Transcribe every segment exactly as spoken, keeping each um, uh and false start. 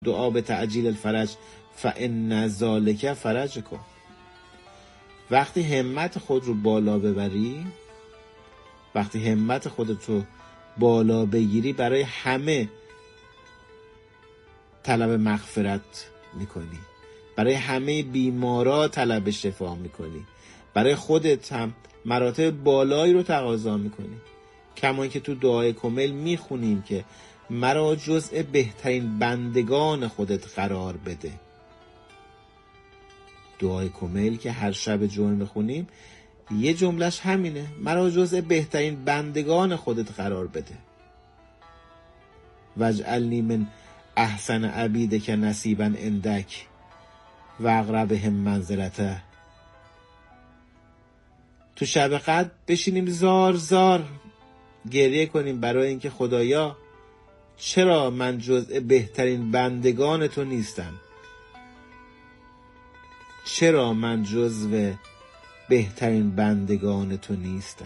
دعا به تعجیل الفرج فان ذلک فرجکم. وقتی همت خود رو بالا ببری، وقتی همت خودت رو بالا بگیری، برای همه طلب مغفرت میکنی، برای همه بیمارا طلب شفا میکنی، برای خودت هم مراتب بالایی رو تقاضا میکنی. کما که تو دعای کمیل میخونیم که مرا جزء بهترین بندگان خودت قرار بده. دعای کمیل که هر شب جمعه میخونیم یه جملهش همینه، مرا جزء بهترین بندگان خودت قرار بده. واجعلنی من احسن عبیدک نصیبا عندک و اقربهم منزلته. تو شب قدر بشینیم زار زار گریه کنیم برای اینکه خدایا چرا من جزء بهترین بندگان تو نیستم، چرا من جزء بهترین بندگان تو نیستم.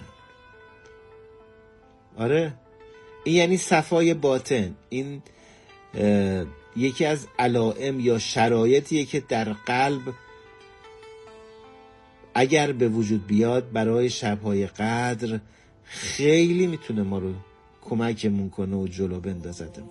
آره، این یعنی صفای باطن. این یکی از علائم یا شرایطیه که در قلب اگر به وجود بیاد برای شبهای قدر خیلی میتونه ما رو کمکمون کنه و جلو بندازدمون.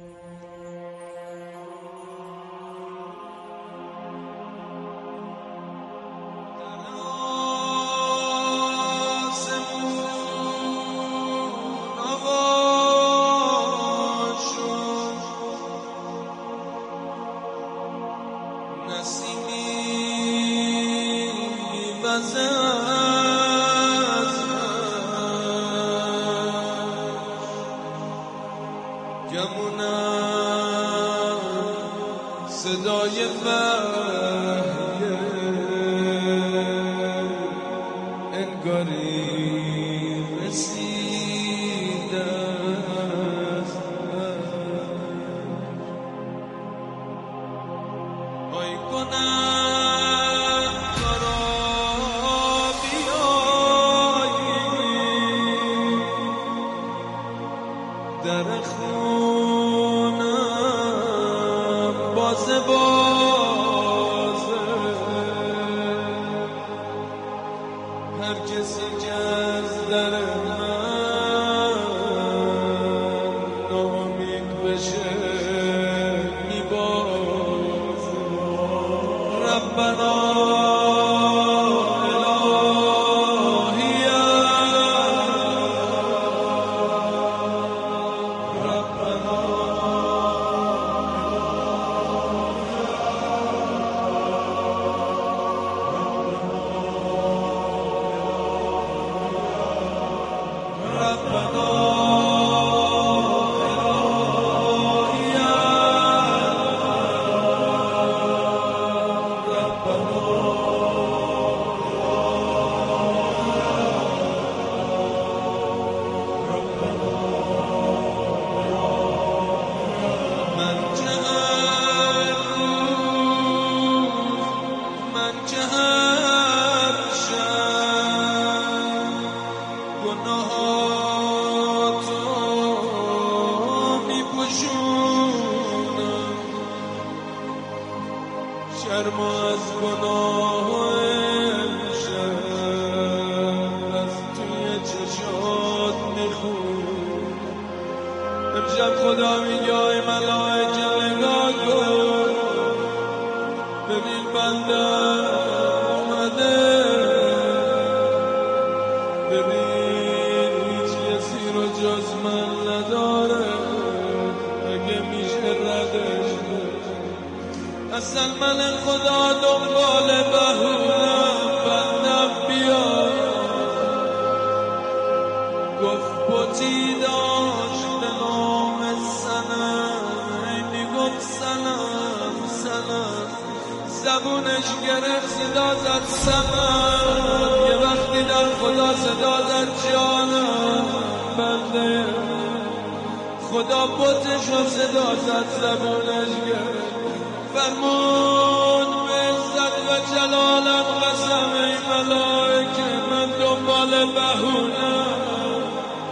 صدای وحیه انگاری رسیده است. آی گناه کارا بیایی در خونم بازه بازه، هر کسی که از در من ناامید بشه میبازه. ربنا شرم از گناه امشب از توی چشات میخون. امشب خدا میگه ای ملائکه نگاه کن، ببین بنده اومده، ببین هیچ کسی رو جز من نداره، اگه میشه ردش اصلا من خدا دنبال بهونم بندم بیاد. گفت بطی داشت به نام سنم، اینی گفت سنم سنم، زبونش گرفت صدا زد سنم. یه وقتی در خدا صدا زد جانم بنده، خدا بطش رو صدا زد زبونش گرفت، فرمود به عزت و جلالم قسم ای ملائکه من دنبال بهونم،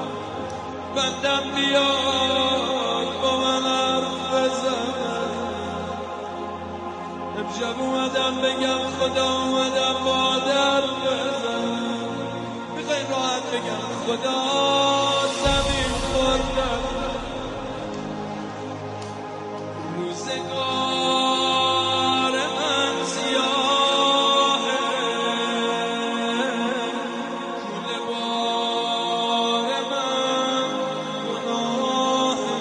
بندم بیاد با من حرف بزن. امشب اومدم بگم خدا اومدم با در بزن، میخوای راحت بگم خدا زمین خوردم. روزگار من سیاهه، کول بار من گناهه،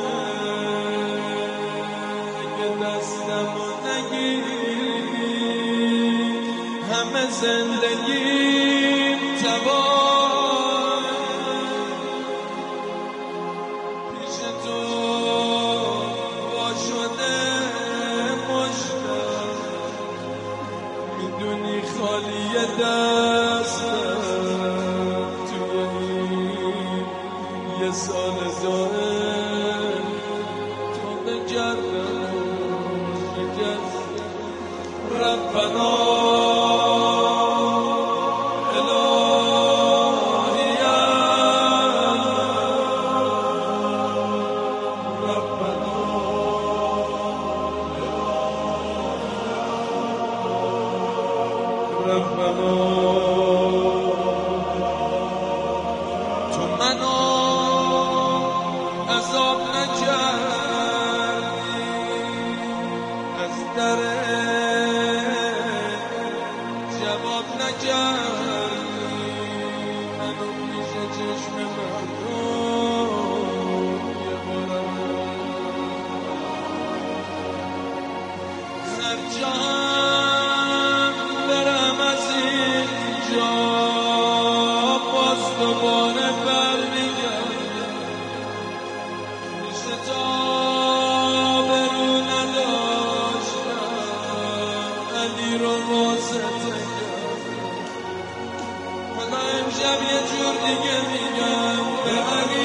اگه دستمو نگیری همه زندگیم تباه. پیش تو وا شده مشتم، میدونی خالی دستم توی این یه سال داره تو به جردم شکست. ربنا تو منو عذاب نکردی، از در جواب نکردی، منو پیش چشم مردم یه بارم هر جان برم از اینجا باز دوباره برمیگردم. پیش تا برو نداشتم علی رو واسطه کردم. حالا امشب یه جور دیگه میگم به علی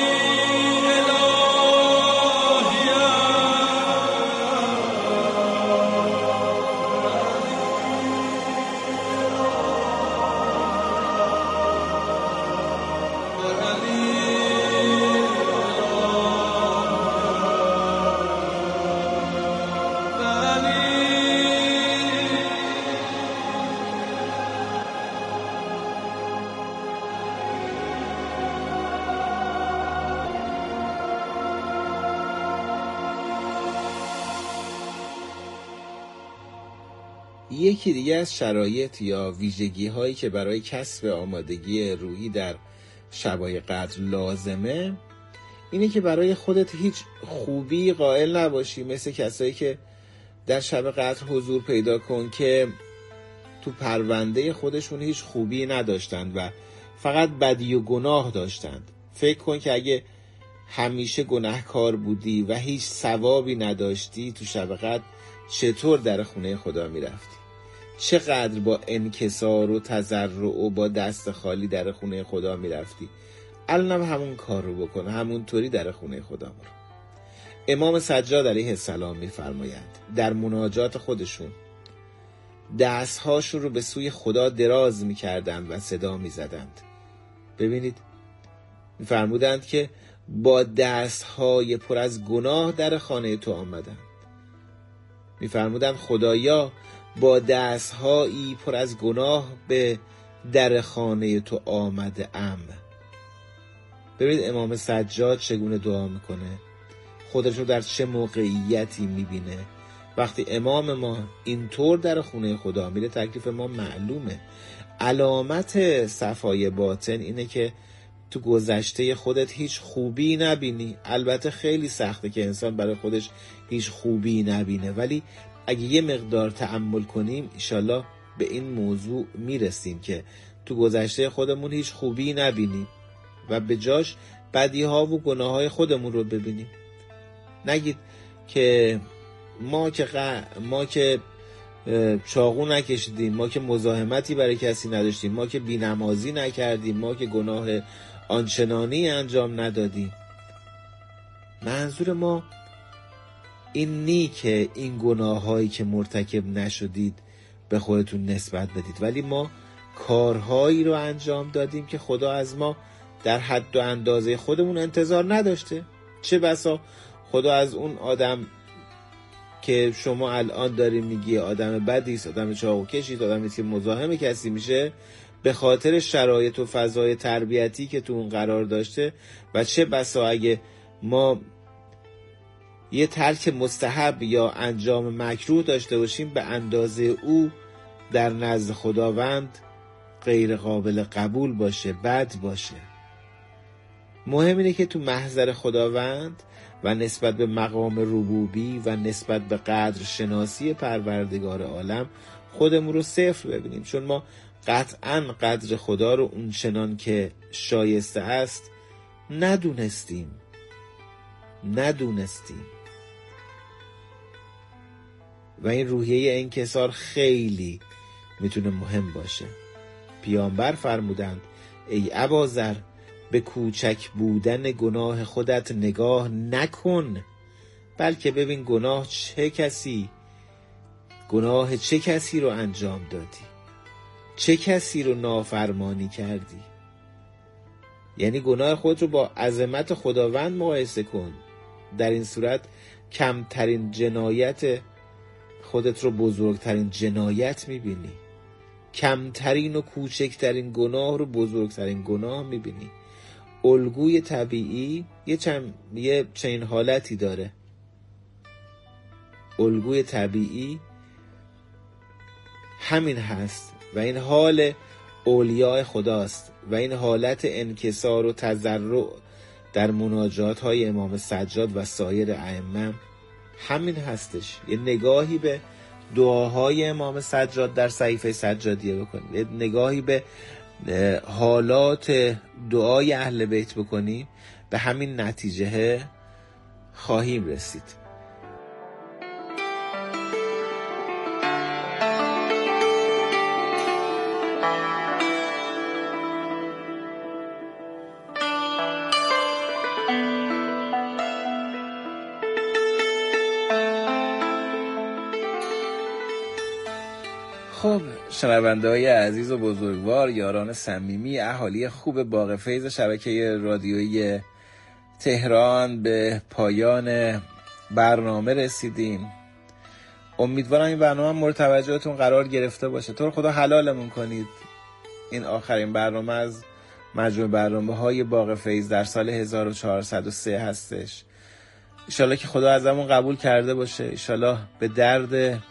یکی دیگه از شرایط یا ویژگی هایی که برای کسب آمادگی روحی در شبای قدر لازمه اینه که برای خودت هیچ خوبی قائل نباشی، مثل کسایی که در شب قدر حضور پیدا کن که تو پرونده خودشون هیچ خوبی نداشتند و فقط بدی و گناه داشتند. فکر کن که اگه همیشه گناهکار بودی و هیچ ثوابی نداشتی تو شب قدر چطور در خونه خدا میرفتی؟ چقدر با انکسار و تضرع و با دست خالی در خونه خدا میرفتی؟ الانم همون کار رو بکن، همون طوری در خونه خدا برو. امام سجاد علیه السلام میفرمایند در مناجات خودشون دستهاشون رو به سوی خدا دراز میکردند و صدا میزدند. ببینید میفرمودند که با دستهای پر از گناه در خانه تو آمدند. میفرمودند خدایا با دستهایی پر از گناه به در خانه تو آمده ام. ببینید امام سجاد چگونه دعا میکنه، خودش رو در چه موقعیتی میبینه. وقتی امام ما اینطور در خونه خدا میره تکلیف ما معلومه. علامت صفای باطن اینه که تو گذشته خودت هیچ خوبی نبینی. البته خیلی سخته که انسان برای خودش هیچ خوبی نبینه، ولی اگه یه مقدار تأمل کنیم انشالله به این موضوع میرسیم که تو گذشته خودمون هیچ خوبی نبینیم و به جاش بدی ها و گناه های خودمون رو ببینیم. نگید که ما که غ... ما که چاقو نکشیدیم، ما که مزاحمتی برای کسی نداشتیم، ما که بی‌نمازی نکردیم، ما که گناه آنچنانی انجام ندادیم. منظور ما این نی که این گناه هایی که مرتکب نشدید به خودتون نسبت بدید، ولی ما کارهایی رو انجام دادیم که خدا از ما در حد و اندازه خودمون انتظار نداشته. چه بسا خدا از اون آدم که شما الان داری میگی آدم بدیست، آدم چاقوکشید، آدمی که مزاحم کسی میشه، به خاطر شرایط و فضای تربیتی که تو اون قرار داشته. و چه بسا اگه ما یه ترک مستحب یا انجام مکروه داشته باشیم، به اندازه او در نزد خداوند غیر قابل قبول باشه، بد باشه. مهم اینه که تو محضر خداوند و نسبت به مقام ربوبی و نسبت به قدر شناسی پروردگار عالم خودمون رو صفر ببینیم، چون ما قطعاً قدر خدا رو اون چنان که شایسته است ندونستیم ندونستیم و این روحیه انکسار خیلی میتونه مهم باشه. پیامبر فرمودند ای اباذر به کوچک بودن گناه خودت نگاه نکن، بلکه ببین گناه چه کسی گناه چه کسی رو انجام دادی، چه کسی رو نافرمانی کردی. یعنی گناه خود رو با عظمت خداوند مقایسه کن. در این صورت کمترین جنایت خودت رو بزرگترین جنایت میبینی، کمترین و کوچکترین گناه رو بزرگترین گناه میبینی. الگوی طبیعی یه چند یه چنین حالتی داره. الگوی طبیعی همین هست و این حال اولیاء خداست و این حالت انکسار و تضرع در مناجات های امام سجاد و سایر ائمه همین هستش. یه نگاهی به دعاهای امام سجاد در صحیفه سجادیه بکنید، یه نگاهی به حالات دعای اهل بیت بکنیم، به همین نتیجه خواهیم رسید. خب شنونده های عزیز و بزرگوار، یاران صمیمی، اهالی خوب باغ فیض شبکه رادیویی تهران، به پایان برنامه رسیدیم. امیدوارم این برنامه مورد توجهتون قرار گرفته باشه. تو رو خدا حلالمون کنید. این آخرین برنامه از مجموع برنامه های باغ فیض در سال هزار و چهارصد و سه هستش. انشالله که خدا ازمون قبول کرده باشه. انشالله به درد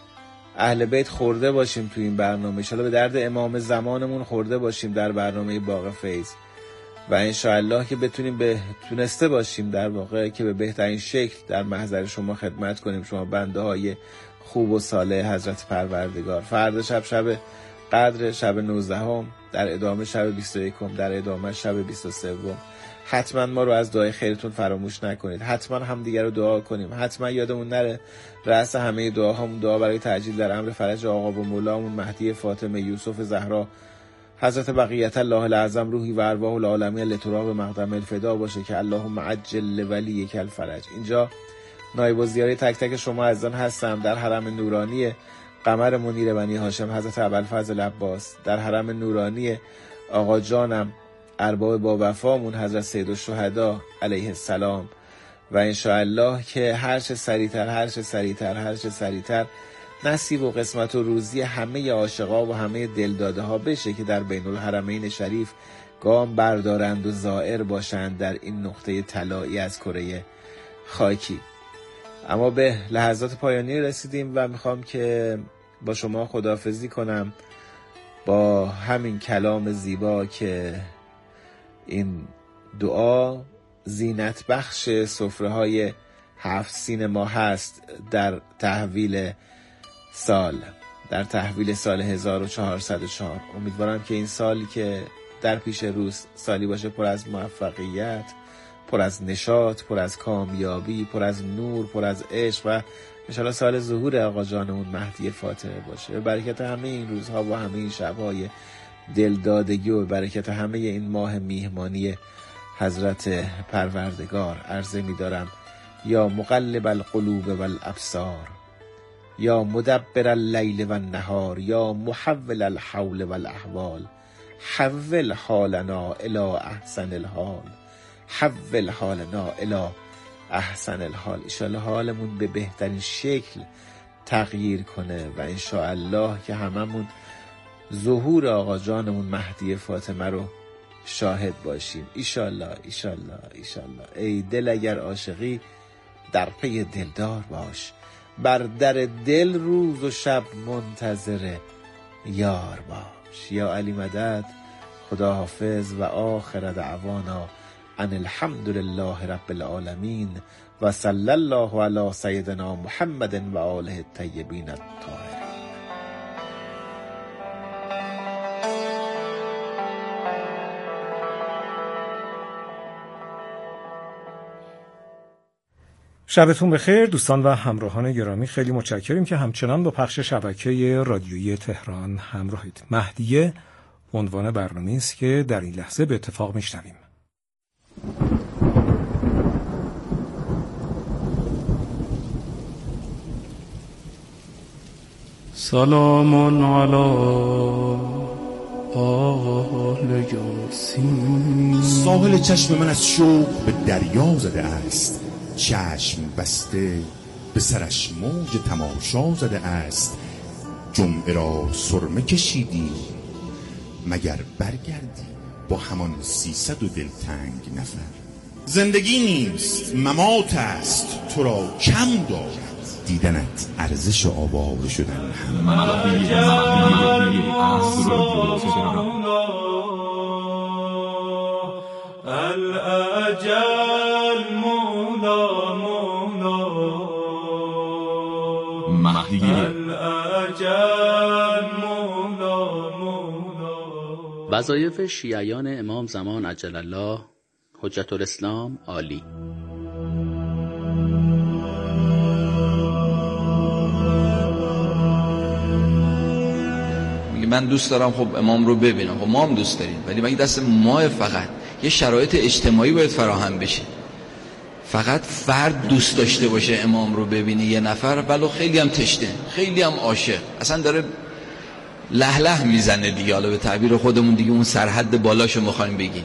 اهل بیت خورده باشیم تو این برنامه، انشالله به درد امام زمانمون خورده باشیم در برنامه باغ فیض و انشالله که بتونیم به تونسته باشیم در واقع که به بهترین شکل در محضر شما خدمت کنیم، شما بنده های خوب و صالح حضرت پروردگار. فردا شب شب قدر، شب نوزدهم، در ادامه شب بیست و یکم، در ادامه شب بیست و سوم. حتما ما رو از دعای خیرتون فراموش نکنید. حتما هم دیگر رو دعا کنیم. حتما یادمون نره رأس همه دعاهامون دعا برای تعجیل در امر فرج آقا و مولامون مهدی فاطمه یوسف زهرا حضرت بقیت الله الاعظم روحی و ارواح العالمین لتراب مقدم الفدا باشه که اللهم عجل ولیک الفرج. اینجا نایب الزیاره تک تک شما عزیزان هستم در حرم نورانی قمر منیر بنی هاشم حضرت ابوالفضل عباس، در حرم نورانی آقا جانم ارباب با وفامون حضرت سید الشهدا علیه السلام و انشاءالله که هر چه سریعتر هر چه سریعتر هر چه سریعتر نصیب و قسمت و روزی همه عاشقا و همه دلداده ها بشه که در بین الحرمین شریف گام بردارند و زائر باشند در این نقطه طلایی از کره خاکی. اما به لحظات پایانی رسیدیم و میخوام که با شما خداحافظی کنم با همین کلام زیبا که این دعا زینت بخش سفره های هفت سین ما هست در تحویل سال در تحویل سال هزار و چهارصد و چهار. امیدوارم که این سالی که در پیش روز سالی باشه پر از موفقیت، پر از نشاط، پر از کامیابی، پر از نور، پر از عشق و انشالله سال ظهور آقا جانمون مهدی فاطمه باشه. به برکت همه این روزها و همه این شبهای دلدادگی و برکت همه این ماه میهمانی حضرت پروردگار عرضه می دارم یا مقلب القلوب والابصار، یا مدبر اللیل و النهار، یا محول الحول والاحوال، حول حالنا الى احسن الحال، حول حالنا الى احسن الحال. ایشالله حالمون به بهترین شکل تغییر کنه و انشاءالله که هممون ظهور آقا جانمون مهدی فاطمه رو شاهد باشیم. ایشالله ایشالله ایشالله. ای دل اگر عاشقی در پی دلدار باش، بر در دل روز و شب منتظر یار باش. یا علی مدد. خدا حافظ و آخر دعوانا ان الحمد لله رب العالمین و صلی الله علی سیدنا محمد و آله الطیبین الطاهرین. شبتون بخیر دوستان و همراهان گرامی، خیلی متشکریم که همچنان با پخش شبکه رادیویی تهران همراهید. مهدیه عنوان برنامه‌ای است که در این لحظه به اتفاق میشنویم. سلام علی آل یاسین. ساحل چشم من از شوق به دریا زده است، چشم بسته به سرش موج تماشا زده است. جمعه را سرمه کشیدی مگر برگردی با همان سیصد و دلتنگ نفر. زندگی نیست ممات است، تو را کم دارد دیدنت ارزش آواره شدن هم. الاجل مولا مولا مهدی الاجل مولا مولا. وظایف شیعیان امام زمان عجل الله حجت الاسلام عالی. من دوست دارم خب امام رو ببینم، خب ما هم دوست داریم، ولی مگه دست ما فقط یه شرایط اجتماعی باید فراهم بشه. فقط فرد دوست داشته باشه امام رو ببینه یه نفر، ولو خیلی هم تشنه، خیلی هم عاشق، اصلا داره له له میزنه دیگه، حالا به تعبیر خودمون دیگه اون سرحد بالاشو میخوایم بگیم.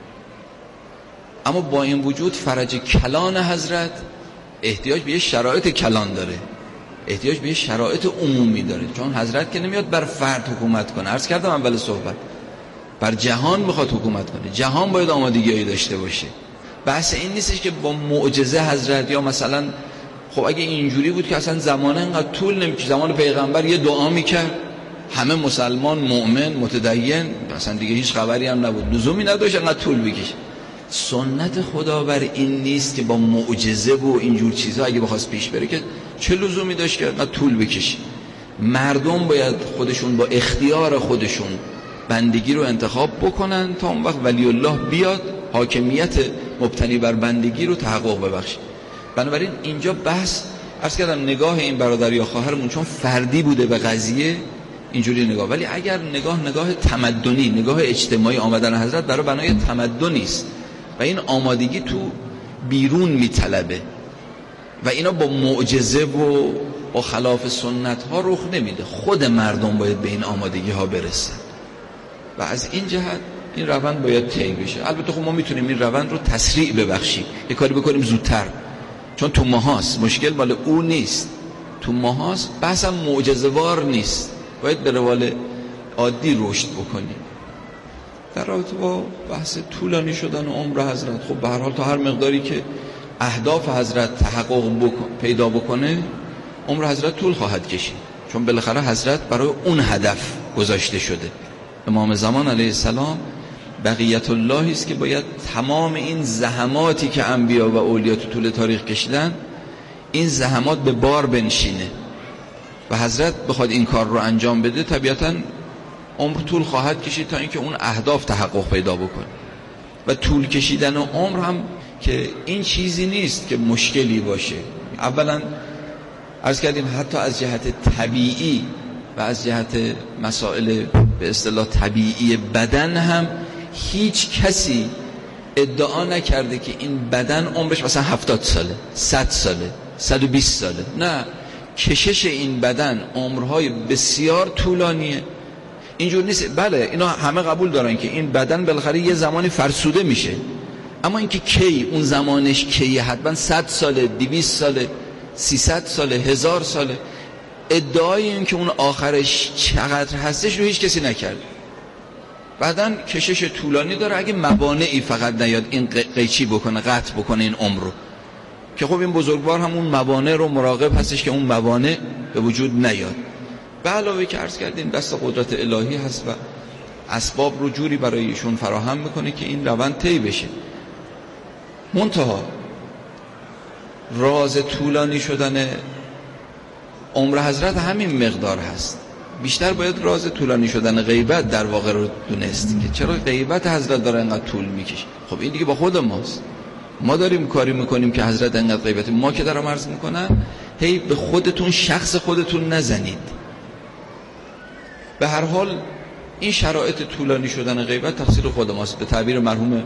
اما با این وجود فرج کلان حضرت احتیاج به یه شرایط کلان داره، احتیاج به یه شرایط عمومی داره، چون حضرت که نمیاد بر فرد حکومت کنه. عرض کردم اول صحبت بر جهان میخواد حکومت کنه، جهان باید آمادگی داشته باشه. بحث این نیستش که با معجزه حضرت یا مثلا خب اگه اینجوری بود که اصلا زمان انقدر طول نمیکشه، زمان پیغمبر یه دعا میکرد همه مسلمان مؤمن متدین اصلا دیگه هیچ خبری هم نبود، لزومی نداشت انقدر طول بکشه. سنت خدا بر این نیست که با معجزه و اینجور چیزها اگه بخواست پیش بره که چه لزومی داشت که انقدر طول بکشه. مردم باید خودشون با اختیار خودشون بندگی رو انتخاب بکنن تا اون وقت ولی الله بیاد حاکمیت مبتنی بر بندگی رو تحقق ببخشه. بنابراین اینجا بحث عرض کردم نگاه این برادر یا خواهرمون چون فردی بوده به قضیه اینجوری نگاه، ولی اگر نگاه نگاه تمدنی، نگاه اجتماعی، آمدن حضرت برای بنای تمدنی است و این آمادگی تو بیرون میطلبه و اینا با معجزه و با خلاف سنت ها رخ نمیده. خود مردم باید به این آمادگی ها برسن و از این جهت این روند باید طی بشه. البته خب ما میتونیم این روند رو تسریع ببخشیم، یه کاری بکنیم زودتر، چون تو ماهاست، مشکل مال او نیست، تو ماهاست، بحث هم معجزه‌وار نیست، باید به روال عادی رشد بکنیم. در رابطه با بحث طولانی شدن عمر حضرت، خب به هر حال تا هر مقداری که اهداف حضرت تحقق بکن، پیدا بکنه، عمر حضرت طول خواهد کشید، چون بالاخره حضرت برای اون هدف گذاشته شده. امام زمان علیه السلام بقیت الله است که باید تمام این زحماتی که انبیا و اولیا تو طول تاریخ کشیدن این زحمات به بار بنشینه و حضرت بخواد این کار رو انجام بده، طبیعتاً عمر طول خواهد کشید تا اینکه اون اهداف تحقق پیدا بکنه. و طول کشیدن عمر هم که این چیزی نیست که مشکلی باشه. اولا عرض کردیم حتی از جهت طبیعی و از جهت مسائل به اصطلاح طبیعی بدن هم هیچ کسی ادعا نکرده که این بدن عمرش مثلا هفتاد ساله، صد ساله، صد و بیست ساله. نه، کشش این بدن عمرهای بسیار طولانیه. اینجور نیست. بله اینا همه قبول دارن که این بدن بالاخره یه زمانی فرسوده میشه، اما اینکه کی، اون زمانش کیه، حتما صد ساله، دویست ساله، سیصد ساله، هزار ساله، ادعای این که اون آخرش چقدر هستش رو هیچ کسی نکرد. بعدن کشش طولانی داره اگه موانعی فقط نیاد این قیچی بکنه، قطع بکنه این عمر رو، که خب این بزرگوار هم اون موانع رو مراقب هستش که اون موانع به وجود نیاد. به علاوه که عرض کردیم دست قدرت الهی هست و اسباب رو جوری برای ایشون فراهم میکنه که این روند طی بشه. منتها راز طولانی شدن عمر حضرت همین مقدار هست. بیشتر باید راز طولانی شدن غیبت در واقع رو دونستی که چرا غیبت حضرت داره اینقدر طول میکشه. خب این دیگه با خود ماست، ما داریم کاری میکنیم که حضرت اینقدر غیبت. ما که دارم عرض میکنم هی به خودتون، شخص خودتون نزنید. به هر حال این شرایط طولانی شدن غیبت تقصیر خود ماست. به تعبیر مرحوم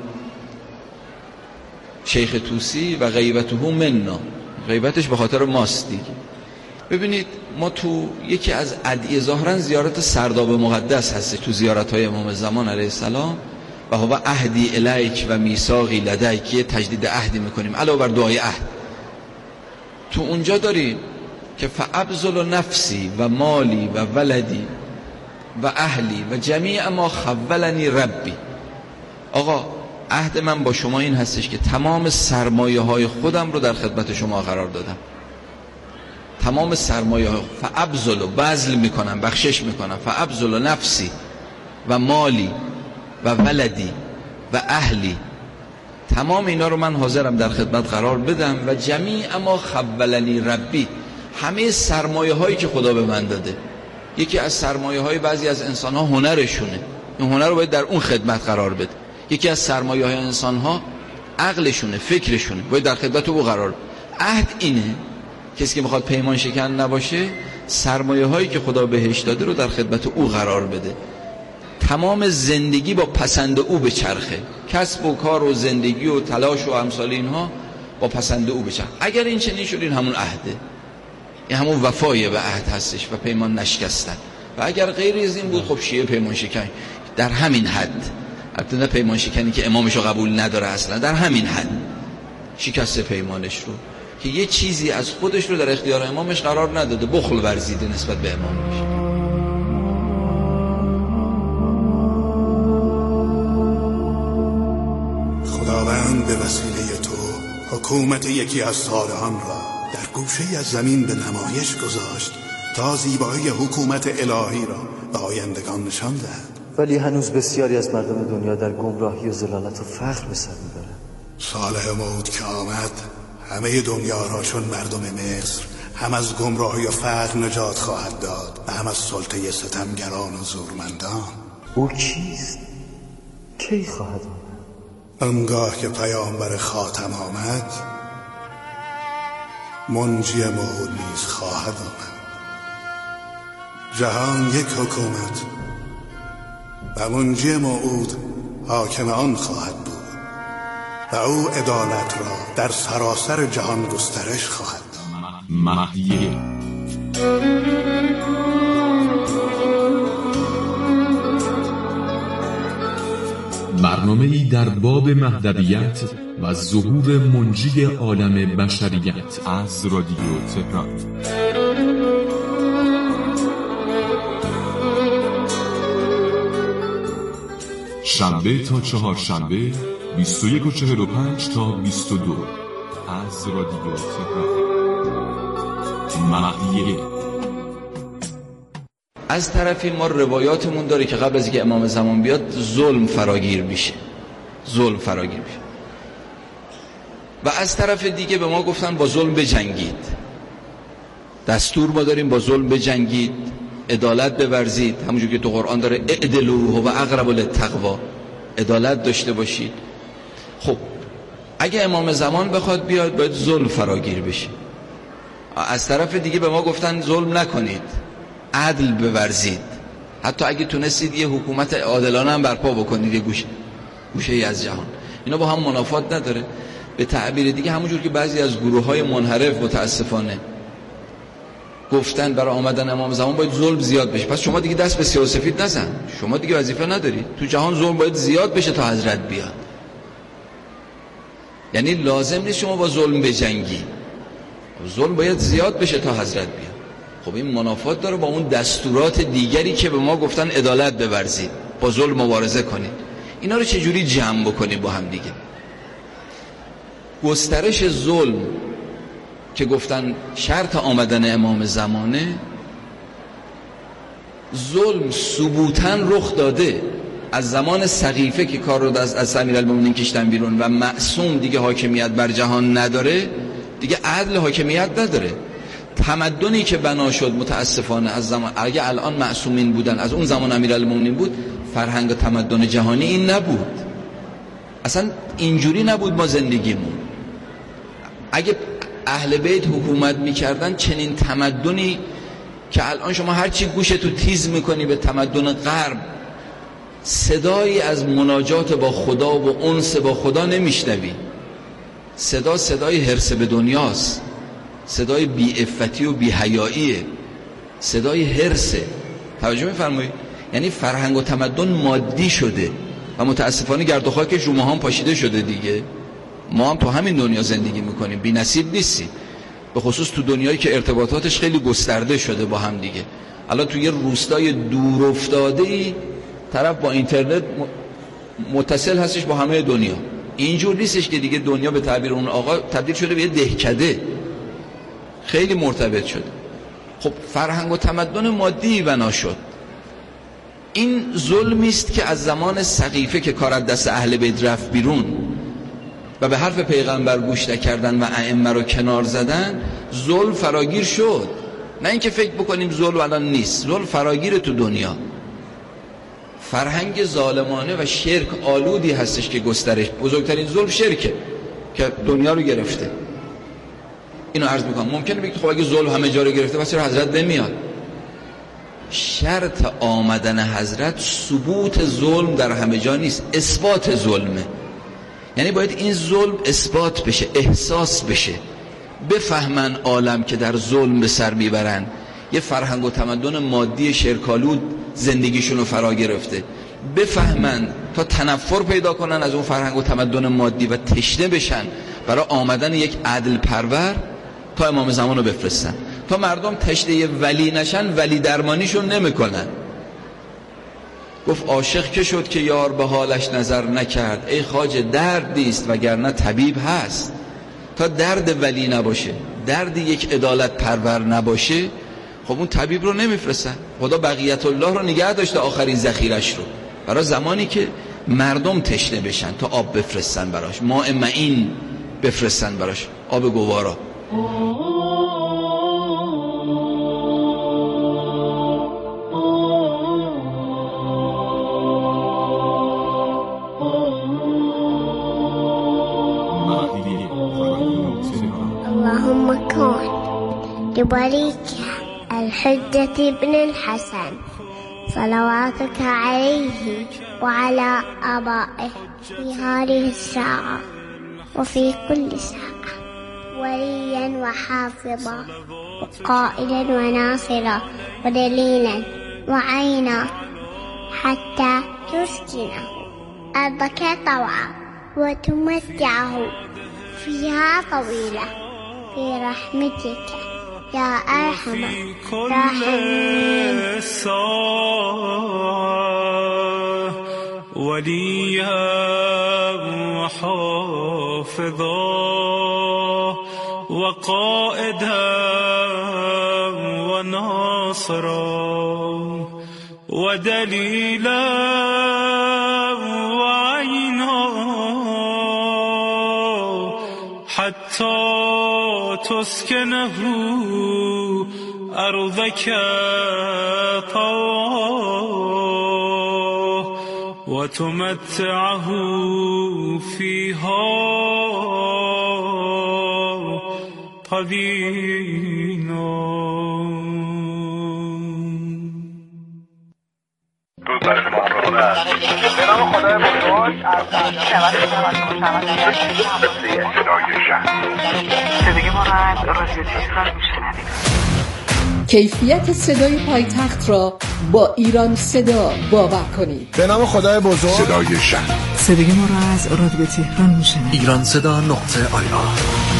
شیخ طوسی و غیبته منا، غیبتش به خاطر ماست دیگه. ببینید ما تو یکی از ادعیه ظاهرا زیارت سرداب مقدس هست تو زیارت‌های امام زمان علیه السلام، و هو عهدی الیک و میثاقی لدیک، یه تجدید عهدی میکنیم علاوه بر دعای عهد. تو اونجا داریم که فابذل نفسی و مالی و ولدی و اهلی و جمیع ما خولنی ربی. آقا عهد من با شما این هستش که تمام سرمایه های خودم رو در خدمت شما قرار دادم. تمام سرمایه های فابذل و بذل میکنم، بخشش میکنم. فابذل نفسی و مالی و ولدی و اهلی، تمام اینا رو من حاضرم در خدمت قرار بدم. و جمیع ما خولنی ربی، همه سرمایه هایی که خدا به من داده. یکی از سرمایه های بعضی از انسان ها هنرشونه، این هنر رو باید در اون خدمت قرار بده. یکی از سرمایه های انسان ها عقلشونه، فکرشونه، باید در خدمت او قرار بده. عهد اینه کسی که میخواد پیمان شکن نباشه، سرمایه هایی که خدا بهش داده رو در خدمت او قرار بده. تمام زندگی با پسند او بچرخه، کسب و کار و زندگی و تلاش و امثال اینها با پسند او بچرخه. اگر این چنین شد این همون عهده، این همون وفای به عهد هستش و پیمان نشکستن. و اگر غیر از این بود خب شیعه پیمان شکن در همین حد، البته نه پیمان شکنی که امامش رو قبول نداره اصلا، در همین حد شکست پیمانش رو که یه چیزی از خودش رو در اختیار امامش قرار نداده، بخل ورزیده نسبت به امامش. خداوند به وسیله تو حکومت یکی از صالحان را در گوشه از زمین به نمایش گذاشت تا زیبایی حکومت الهی را به آیندگان نشان دهد. ولی هنوز بسیاری از مردم دنیا در گمراهی و ضلالت و فقر به سر میبرند. صالح موعود که آمد همه دنیا را چون مردم مصر هم از گمراهی و فقر نجات خواهد داد و هم از سلطه ستمگران و زورمندان. او کیست؟ کی خواهد آمد؟ آنگاه که پیامبر خاتم آمد منجی موعود نیز خواهد آمد. جهان یک حکومت و منجی موعود حاکم آن خواهد بود و او عدالت را در سراسر جهان گسترش خواهد داد. مهدیه برنامه‌ای در باب مهدویت و ظهور منجی عالم بشریت از رادیو تهران. شنبه تا چهارشنبه بیست و یک و چهل و پنج تا بیست و دو از رادیو تهران. مهدیه. از طرفی ما روایاتمون داره که قبل از اینکه امام زمان بیاد ظلم فراگیر میشه، ظلم فراگیر میشه. و از طرف دیگه به ما گفتن با ظلم بجنگید. دستور ما داریم با ظلم بجنگید، عدالت بورزید، همونجور که تو قرآن داره اعدلوا و اقرب للتقوا، عدالت داشته باشید. خب اگه امام زمان بخواد بیاد باید ظلم فراگیر بشه. از طرف دیگه به ما گفتن ظلم نکنید، عدل بورزید، حتی اگه تونستید یه حکومت عادلانه هم برپا بکنید یه گوشه گوشه ای از جهان. اینا با هم منافات نداره. به تعبیر دیگه همونجور که بعضی از گروه‌های منحرف متاسفانه گفتن برای آمدن امام زمان باید ظلم زیاد بشه، پس شما دیگه دست به سیاه و سفید نزن، شما دیگه وظیفه ندارید، تو جهان ظلم باید زیاد بشه تا حضرت بیاد. یعنی لازم نیست شما با ظلم بجنگی، ظلم باید زیاد بشه تا حضرت بیاد. خب این منافات داره با اون دستورات دیگری که به ما گفتن عدالت بورزید، با ظلم مبارزه کنید. اینا رو چجوری جمع بکنیم با هم دیگه؟ گسترش ظلم که گفتن شرط آمدن امام زمانه، ظلم ثبوتاً رخ داده از زمان سقیفه که کار رو از از امیرالمومنین کشتن بیرون و معصوم دیگه حاکمیت بر جهان نداره، دیگه عدل حاکمیت نداره. تمدنی که بنا شد متاسفانه از زمان، اگه الان معصومین بودن از اون زمان امیرالمومنین بود، فرهنگ و تمدن جهانی این نبود، اصلا اینجوری نبود ما زندگیمون. اگه اهل بیت حکومت میکردن چنین تمدنی که الان شما هرچی گوشتو تیز میکنی به تمدن غرب، صدایی از مناجات با خدا و انس با خدا نمیشنوی. صدا صدای حرص به دنیاست، صدای بی عفتی و بی حیاییه، صدای حرصه. توجه میفرمایید؟ یعنی فرهنگ و تمدن مادی شده و متاسفانه گرد و خاکش رو ما هم پاشیده شده دیگه. ما هم تو همین دنیا زندگی میکنیم، بی نصیب نیستیم، به خصوص تو دنیایی که ارتباطاتش خیلی گسترده شده با هم دیگه. الان تو یه روستای دور افتاده‌ای طرف با اینترنت متصل هستش با همه دنیا. اینجور نیستش که دیگه دنیا به تعبیر اون آقا تبدیل شده به یه دهکده، خیلی مرتبط شده. خب فرهنگ و تمدن مادی بنا شد. این ظلمی است که از زمان سقیفه که کار از دست اهل بیت رفت بیرون و به حرف پیغمبر گوش نکردن و ائمه رو کنار زدن، ظلم فراگیر شد. نه اینکه فکر بکنیم ظلم الان نیست، ظلم فراگیر تو دنیا. فرهنگ ظالمانه و شرک آلودی هستش که گسترش، بزرگترین ظلم شرکه که دنیا رو گرفته. اینو عرض میکنم. ممکنه بگید خب اگه ظلم همه جا رو گرفته پس چرا حضرت نمیاد؟ شرط آمدن حضرت ثبوت ظلم در همه جا نیست، اثبات ظلمه. یعنی باید این ظلم اثبات بشه، احساس بشه، بفهمن عالم که در ظلم به سر میبرن. یه فرهنگ و تمدن مادی شرکالود زندگیشون رو فرا گرفته، بفهمن تا تنفر پیدا کنن از اون فرهنگ و تمدن مادی و تشنه بشن برای آمدن یک عدل پرور تا امام زمان رو بفرستن. تا مردم تشنه ولی نشن، ولی درمانیشون نمیکنن. گفت عاشق که شد که یار به حالش نظر نکرد، ای خواجه درد نیست وگرنه طبیب هست. تا درد ولی نباشه، درد یک عدالت پرور نباشه، خب اون طبیب رو نمیفرستن. خدا بقیت الله رو نگه داشته آخرین ذخیرش رو برای زمانی که مردم تشنه بشن تا آب بفرستن براش، ماء معین بفرستن براش، آب گوارا. اللهم كن لوليك الحجة بن الحسن صلواتك عليه وعلى آبائه في هذه الساعة وفي كل ساعة وليا وحافظا وقائدا وناصرا ودليلا وعينا حتى تسكنه أرضك طوعا وتمتعه فيها طويلة في رحمتك يا أرحم الراحمين. وليا وحافظا وقائدا وناصرا ودليلا وعينا حتى تسكنه أرضك طوعا وتمتعه فيها طويلا. به نام خدای بزرگ از صدای شهر زندگی ما را از رادیو تهران میشنوید. کیفیت صدای پایتخت را با ایران صدا باور کنید. به نام خدای بزرگ. صدای شهر. صدای ما را از رادیو تهران میشنوید. ایران صدا نقطه آی آر.